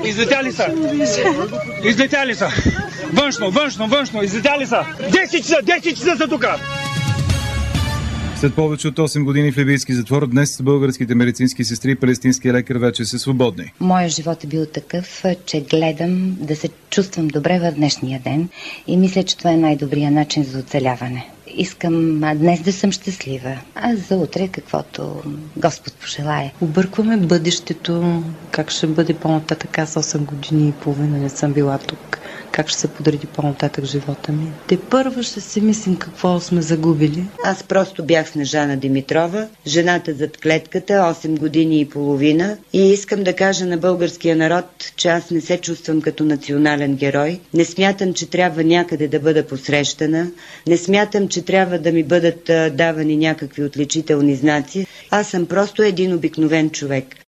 Излетяли са! Излетяли са! Външно! Излетяли са! 10 часа са тука! След повече от 8 години в либийски затвор, днес българските медицински сестри и палестинския лекар вече са свободни. Моят живот е бил такъв, че гледам да се чувствам добре в днешния ден и мисля, че това е най-добрият начин за оцеляване. Искам днес да съм щастлива, а за утре каквото Господ пожелае. Объркваме бъдещето, как ще бъде по-нататък. Аз 8 години и половина не съм била тук. Как ще се подреди по-нататък живота ми. Тепърва ще си мислим какво сме загубили. Аз просто бях Снежана Димитрова, жената зад клетката, 8 години и половина, и искам да кажа на българския народ, че аз не се чувствам като национален герой. Не смятам, че трябва някъде да бъда посрещана. Не смятам, че трябва да ми бъдат давани някакви отличителни знаци. Аз съм просто един обикновен човек.